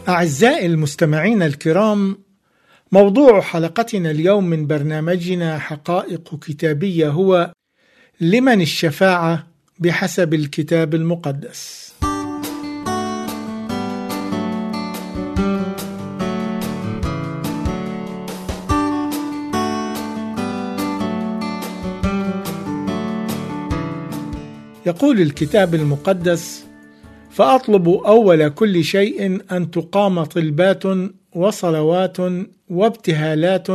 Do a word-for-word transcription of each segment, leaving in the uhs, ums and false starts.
أعزائي المستمعين الكرام، موضوع حلقتنا اليوم من برنامجنا حقائق كتابية هو: لمن الشفاعة بحسب الكتاب المقدس؟ يقول الكتاب المقدس: فأطلب أول كل شيء أن تقام طلبات وصلوات وابتهالات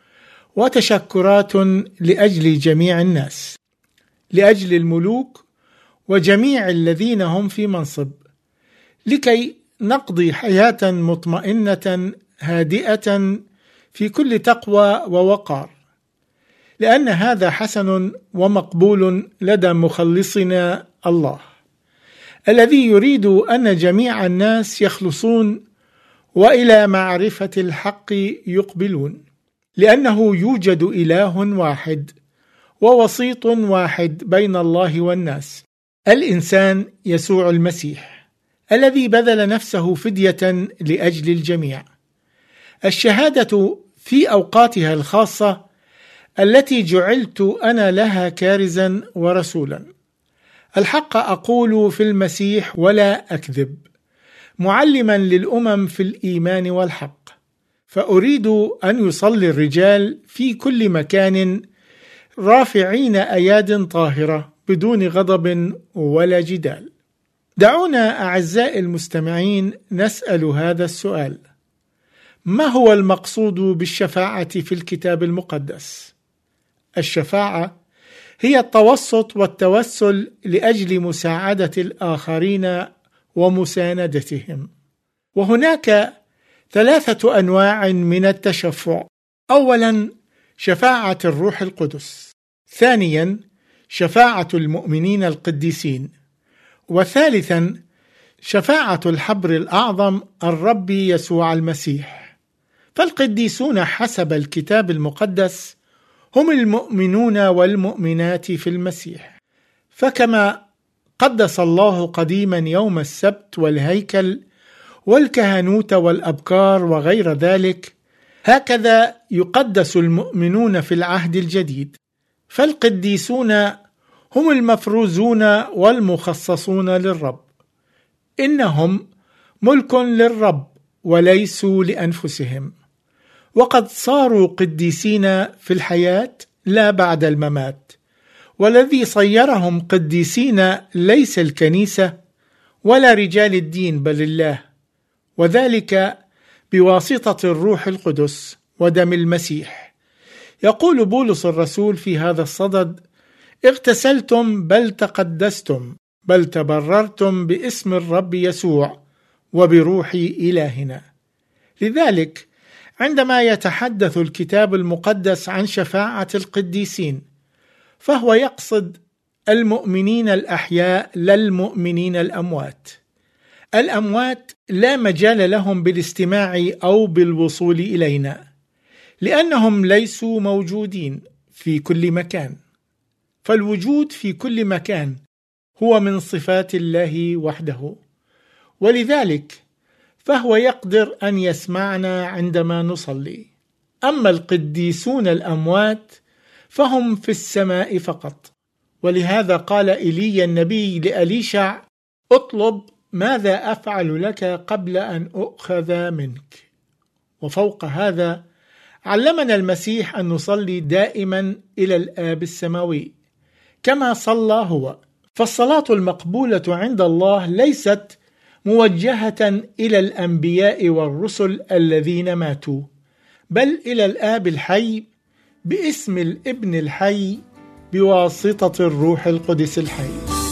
وتشكرات لأجل جميع الناس، لأجل الملوك وجميع الذين هم في منصب، لكي نقضي حياة مطمئنة هادئة في كل تقوى ووقار، لأن هذا حسن ومقبول لدى مخلصنا الله، الذي يريد أن جميع الناس يخلصون وإلى معرفة الحق يقبلون، لأنه يوجد إله واحد ووسيط واحد بين الله والناس، الإنسان يسوع المسيح، الذي بذل نفسه فدية لأجل الجميع. الشهادة في أوقاتها الخاصة التي جعلت أنا لها كارزا ورسولا. الحق أقول في المسيح ولا أكذب، معلما للأمم في الإيمان والحق، فأريد أن يصلي الرجال في كل مكان رافعين أياد طاهرة بدون غضب ولا جدال. دعونا أعزائي المستمعين نسأل هذا السؤال: ما هو المقصود بالشفاعة في الكتاب المقدس؟ الشفاعة هي التوسط والتوسل لأجل مساعدة الآخرين ومساندتهم. وهناك ثلاثة أنواع من التشفع: أولا، شفاعة الروح القدس، ثانيا، شفاعة المؤمنين القديسين، وثالثا، شفاعة الحبر الأعظم الرب يسوع المسيح. فالقديسون حسب الكتاب المقدس هم المؤمنون والمؤمنات في المسيح، فكما قدس الله قديما يوم السبت والهيكل والكهنوت والأبكار وغير ذلك، هكذا يقدس المؤمنون في العهد الجديد. فالقديسون هم المفروزون والمخصصون للرب، إنهم ملك للرب وليسوا لأنفسهم، وقد صاروا قديسين في الحياة لا بعد الممات. والذي صيرهم قديسين ليس الكنيسة ولا رجال الدين بل الله، وذلك بواسطة الروح القدس ودم المسيح. يقول بولس الرسول في هذا الصدد: اغتسلتم بل تقدستم بل تبررتم باسم الرب يسوع وبروح إلهنا. لذلك عندما يتحدث الكتاب المقدس عن شفاعة القديسين، فهو يقصد المؤمنين الأحياء لا المؤمنين الأموات. الأموات لا مجال لهم بالاستماع أو بالوصول إلينا، لأنهم ليسوا موجودين في كل مكان، فالوجود في كل مكان هو من صفات الله وحده، ولذلك فهو يقدر أن يسمعنا عندما نصلي. أما القديسون الأموات فهم في السماء فقط، ولهذا قال إيليا النبي لأليشع: اطلب ماذا أفعل لك قبل أن أؤخذ منك. وفوق هذا علمنا المسيح أن نصلي دائما إلى الآب السماوي كما صلى هو. فالصلاة المقبولة عند الله ليست موجهة إلى الأنبياء والرسل الذين ماتوا، بل إلى الآب الحي باسم الابن الحي بواسطة الروح القدس الحي.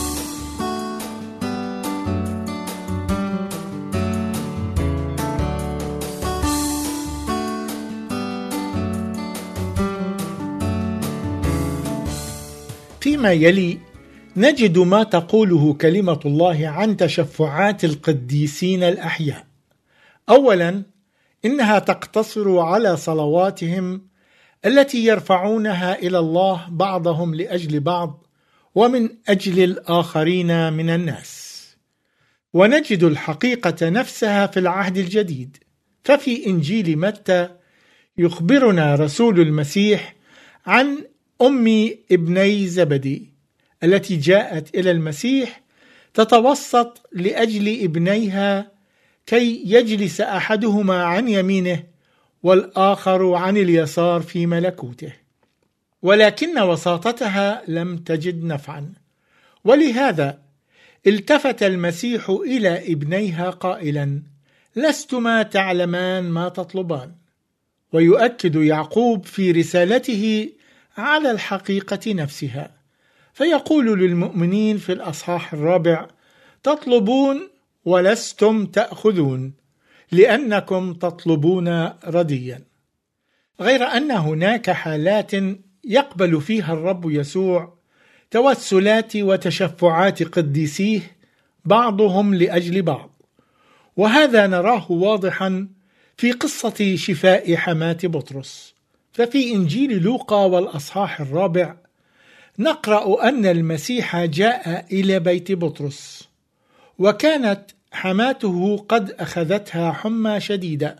فيما يلي نجد ما تقوله كلمة الله عن تشفعات القديسين الأحياء. أولا، إنها تقتصر على صلواتهم التي يرفعونها إلى الله بعضهم لأجل بعض ومن أجل الآخرين من الناس. ونجد الحقيقة نفسها في العهد الجديد. ففي إنجيل متى يخبرنا رسول المسيح عن أم ابني زبدي التي جاءت إلى المسيح تتوسط لأجل ابنيها كي يجلس أحدهما عن يمينه والآخر عن اليسار في ملكوته، ولكن وساطتها لم تجد نفعا، ولهذا التفت المسيح إلى ابنيها قائلا: لستما تعلمان ما تطلبان. ويؤكد يعقوب في رسالته على الحقيقة نفسها، فيقول للمؤمنين في الأصحاح الرابع: تطلبون ولستم تأخذون لأنكم تطلبون رديا. غير أن هناك حالات يقبل فيها الرب يسوع توسلات وتشفعات قديسيه بعضهم لأجل بعض، وهذا نراه واضحا في قصة شفاء حماة بطرس. ففي إنجيل لوقا والأصحاح الرابع نقرأ أن المسيح جاء إلى بيت بطرس، وكانت حماته قد أخذتها حمى شديدة،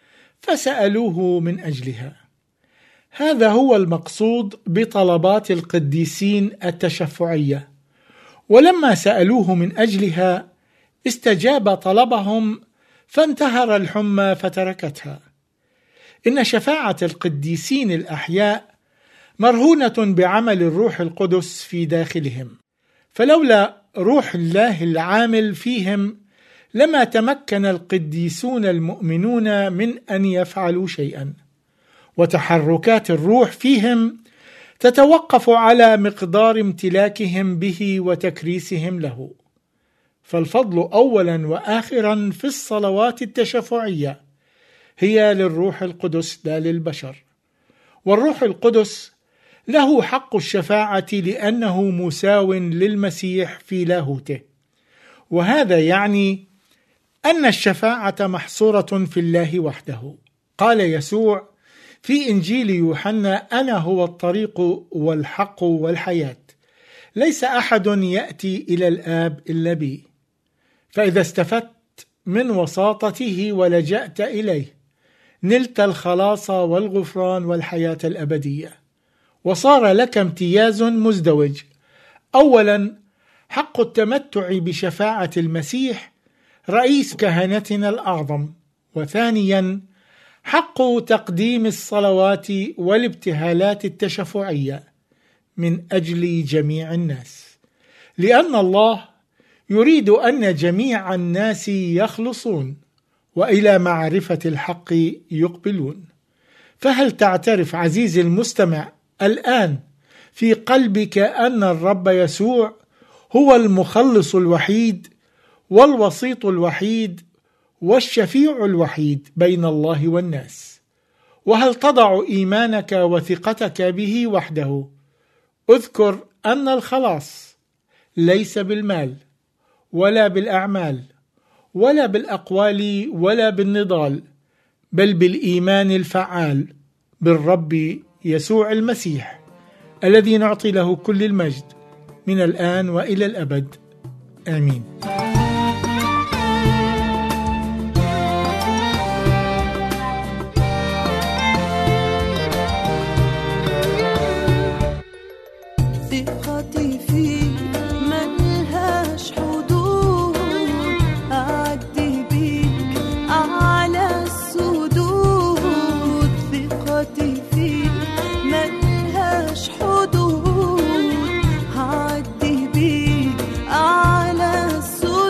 فسألوه من أجلها. هذا هو المقصود بطلبات القديسين التشفعية، ولما سألوه من أجلها استجاب طلبهم فانتهر الحمى فتركتها. إن شفاعة القديسين الأحياء مرهونة بعمل الروح القدس في داخلهم، فلولا روح الله العامل فيهم لما تمكن القديسون المؤمنون من أن يفعلوا شيئا. وتحركات الروح فيهم تتوقف على مقدار امتلاكهم به وتكريسهم له. فالفضل أولا وآخرا في الصلوات التشفعية هي للروح القدس لا للبشر، والروح القدس له حق الشفاعة لأنه مساو للمسيح في لاهوته، وهذا يعني أن الشفاعة محصورة في الله وحده. قال يسوع في إنجيل يوحنا: أنا هو الطريق والحق والحياة، ليس أحد يأتي إلى الآب إلا بي. فإذا استفدت من وساطته ولجأت إليه نلت الخلاص والغفران والحياة الأبدية، وصار لك امتياز مزدوج: أولا حق التمتع بشفاعة المسيح رئيس كهنتنا الأعظم، وثانيا حق تقديم الصلوات والابتهالات التشفعية من أجل جميع الناس، لأن الله يريد أن جميع الناس يخلصون وإلى معرفة الحق يقبلون. فهل تعترف عزيزي المستمع الآن في قلبك أن الرب يسوع هو المخلص الوحيد والوسيط الوحيد والشفيع الوحيد بين الله والناس؟ وهل تضع إيمانك وثقتك به وحده؟ اذكر أن الخلاص ليس بالمال ولا بالأعمال ولا بالأقوال ولا بالنضال، بل بالإيمان الفعال بالرب يسوع المسيح الذي نعطي له كل المجد من الآن وإلى الأبد. آمين. ثقتي فيك ملهاش حدود، أعدي بيك أعلى السدود. ثقتي فيك ملهاش حدود، أعدي بيك أعلى السدود.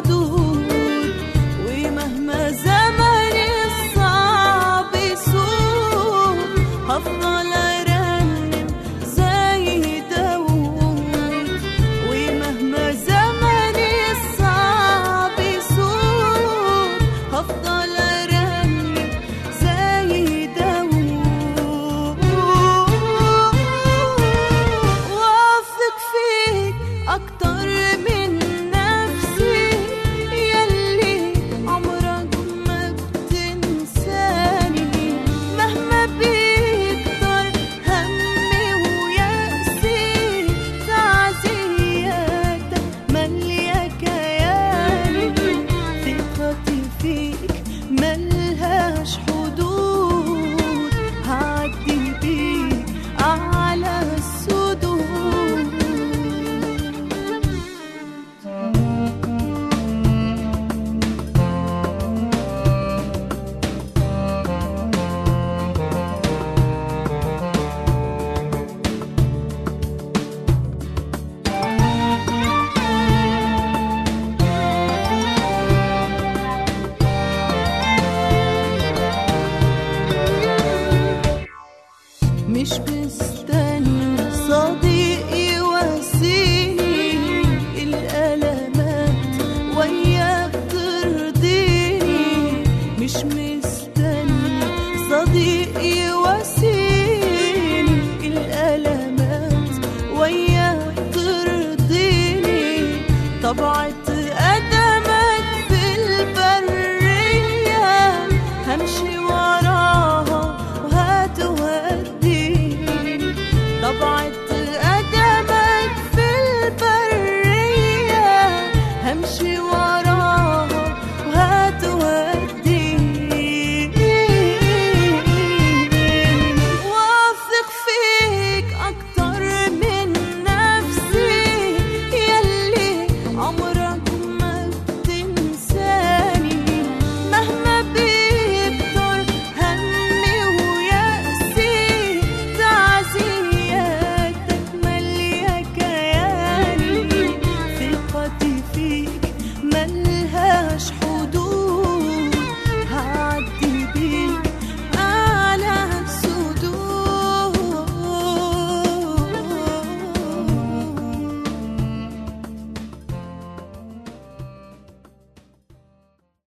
مثل